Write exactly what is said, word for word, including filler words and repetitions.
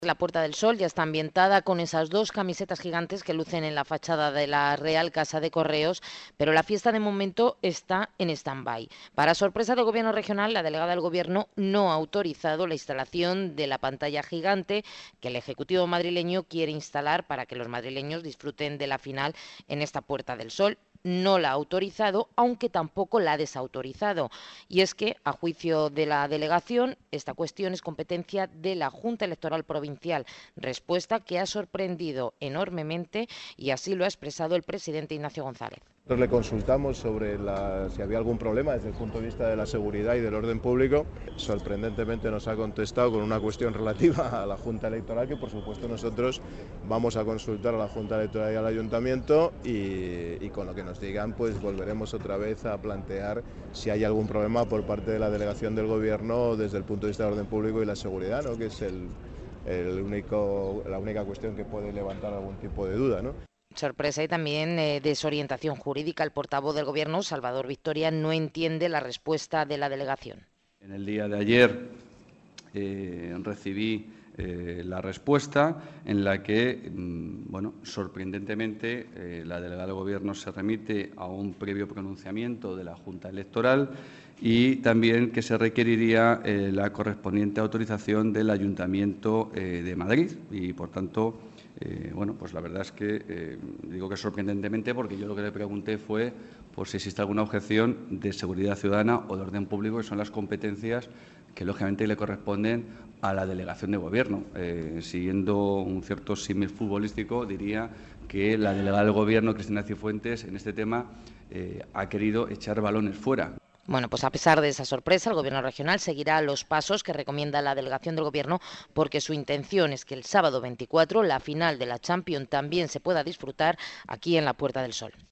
La Puerta del Sol ya está ambientada con esas dos camisetas gigantes que lucen en la fachada de la Real Casa de Correos, pero la fiesta de momento está en stand-by. Para sorpresa del Gobierno regional, la delegada del Gobierno no ha autorizado la instalación de la pantalla gigante que el Ejecutivo madrileño quiere instalar para que los madrileños disfruten de la final en esta Puerta del Sol. No la ha autorizado, aunque tampoco la ha desautorizado. Y es que, a juicio de la delegación, esta cuestión es competencia de la Junta Electoral Provincial, respuesta que ha sorprendido enormemente y así lo ha expresado el presidente Ignacio González. Nosotros le consultamos sobre la, si había algún problema desde el punto de vista de la seguridad y del orden público. Sorprendentemente nos ha contestado con una cuestión relativa a la Junta Electoral, que por supuesto nosotros vamos a consultar a la Junta Electoral y al Ayuntamiento y, y con lo que nos digan pues volveremos otra vez a plantear si hay algún problema por parte de la delegación del Gobierno desde el punto de vista del orden público y la seguridad, ¿no? Que es el, el único, la única cuestión que puede levantar algún tipo de duda, ¿no? Sorpresa y también eh, desorientación jurídica. El portavoz del Gobierno, Salvador Victoria, no entiende la respuesta de la delegación. En el día de ayer eh, recibí eh, la respuesta en la que, mmm, bueno, sorprendentemente, eh, la delegada del Gobierno se remite a un previo pronunciamiento de la Junta Electoral y también que se requeriría eh, la correspondiente autorización del Ayuntamiento eh, de Madrid y, por tanto, Eh, bueno, pues la verdad es que eh, digo que sorprendentemente porque yo lo que le pregunté fue por si existe alguna objeción de seguridad ciudadana o de orden público, que son las competencias que lógicamente le corresponden a la delegación de Gobierno. Eh, siguiendo un cierto símil futbolístico, diría que la delegada del Gobierno, Cristina Cifuentes, en este tema eh, ha querido echar balones fuera. Bueno, pues a pesar de esa sorpresa, el Gobierno regional seguirá los pasos que recomienda la delegación del Gobierno porque su intención es que el sábado veinticuatro la final de la Champions también se pueda disfrutar aquí en la Puerta del Sol.